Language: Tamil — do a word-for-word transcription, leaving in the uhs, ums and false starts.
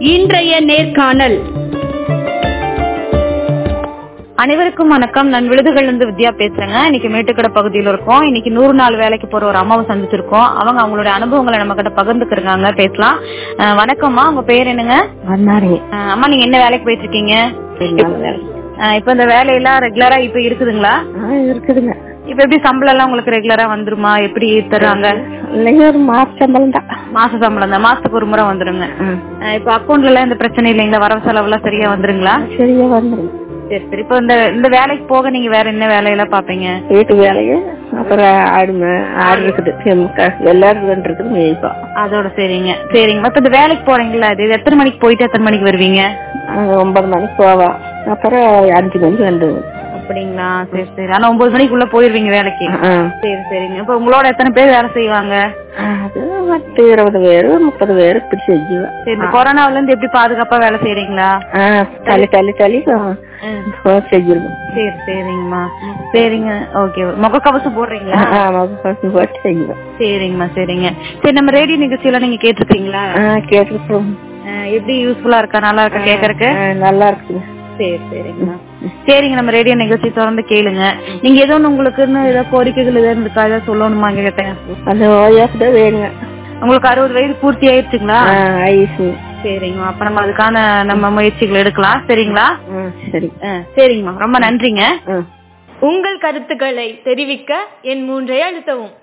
இன்றைய நேர்காணல். அனைவருக்கும் வணக்கம். நான் விழுதுகள் இருந்து வித்யா பேசுறேங்க. இன்னைக்கு மேட்டுக்கடை பகுதியில இருக்கோம். இன்னைக்கு நூறு நாள் வேலைக்கு போற ஒரு அம்மாவை சந்திச்சிருக்கோம். அவங்க அவங்களுடைய அனுபவங்களை நம்ம கிட்ட பகிர்ந்துக்கிறாங்க. பேசலாம். வணக்கம்மா, உங்க பேர் என்னங்க? அம்மா, நீங்க என்ன வேலைக்கு போயிட்டு இருக்கீங்க? இப்ப இந்த வேலையெல்லாம் ரெகுலரா இப்ப இருக்குதுங்களா? இருக்குதுங்க. இப்ப எப்படி சம்பளம் எல்லாம் உங்களுக்கு ரெகுலரா வந்துருமா? எப்படி தர்றாங்க? ஒரு மாச சம்பளம் தான். மாச சம்பளம் தான். மாசத்துக்கு ஒரு முறை வந்துருங்க. இப்ப அக்கௌண்ட்ல எல்லாம் இந்த பிரச்சனை இல்லைங்களா? வரவு செலவு எல்லாம் சரியா வந்துருங்களா? சரியா வந்துருங்க. சரி சரி. இப்ப இந்த இந்த வேலைக்கு போக நீங்க வேற என்ன வேலையெல்லாம் பாப்பீங்க? வீட்டு வேலையை, அப்புறம் ஆடுமை ஆடு இருக்குது, எல்லாரும் இருக்குது மேய்ப்பா. அதோட சரிங்க சரிங்க. இப்ப இந்த வேலைக்கு போறீங்களா? இது எத்தனை மணிக்கு போயிட்டு எத்தனை மணிக்கு வருவீங்க? ஒன்பது மணிக்கு போவா, அப்புறம் அஞ்சு மணிக்கு வந்துருங்க. அப்படிங்களா? சரி சரி. ஆனா ஒன்பது மணிக்குள்ள போயிருவீங்க வேலைக்கு? சரி சரிங்க. இப்ப உங்களோட எத்தனை பேர் வேலை செய்வாங்க? அது பத்து இருபது பேரு முப்பது பேரு இப்படி செஞ்சுவேன். சரி. இந்த கொரோனாவில இருந்து எப்படி பாதுகாப்பா வேலை செய்யறீங்களா? தள்ளி தள்ளி தள்ளி செஞ்சிருவோம். சரி சரிங்கம்மா. சரிங்க. ஓகே. முகக்கவசம் போடுறீங்களா? முகக்கவசம் போட்டு செய்யுவேன். சரிங்கம்மா சரிங்க. சரி, நம்ம ரேடியோ நிகழ்ச்சியெல்லாம் நீங்க கேட்டிருக்கீங்களா? கேட்டிருக்கோம். எப்படி யூஸ்ஃபுல்லா இருக்கா? நல்லா இருக்கா கேட்கறதுக்கு? நல்லா இருக்குங்க. சரி சரிங்கம்மா. சரிங்க. நம்ம ரேடியோ நிகழ்ச்சி தொடர்ந்து கேளுங்க. நீங்க ஏதோ உங்களுக்குன்னு ஏதாவது கோரிக்கைகள் எதாவது இருக்கா? ஏதாவது சொல்லணுமா கேட்டேன்? அந்த ஓயாக்கு வேணுங்க. உங்களுக்கு அறுபது வயது பூர்த்தி ஆயிடுச்சுங்களா? சரிங்கம்மா. அப்ப நம்ம அதுக்கான நம்ம முயற்சிகள் எடுக்கலாம். சரிங்களா? சரி. சரிங்கம்மா, ரொம்ப நன்றிங்க. உங்கள் கருத்துக்களை தெரிவிக்க என் மூன்றை அழுத்தவும்.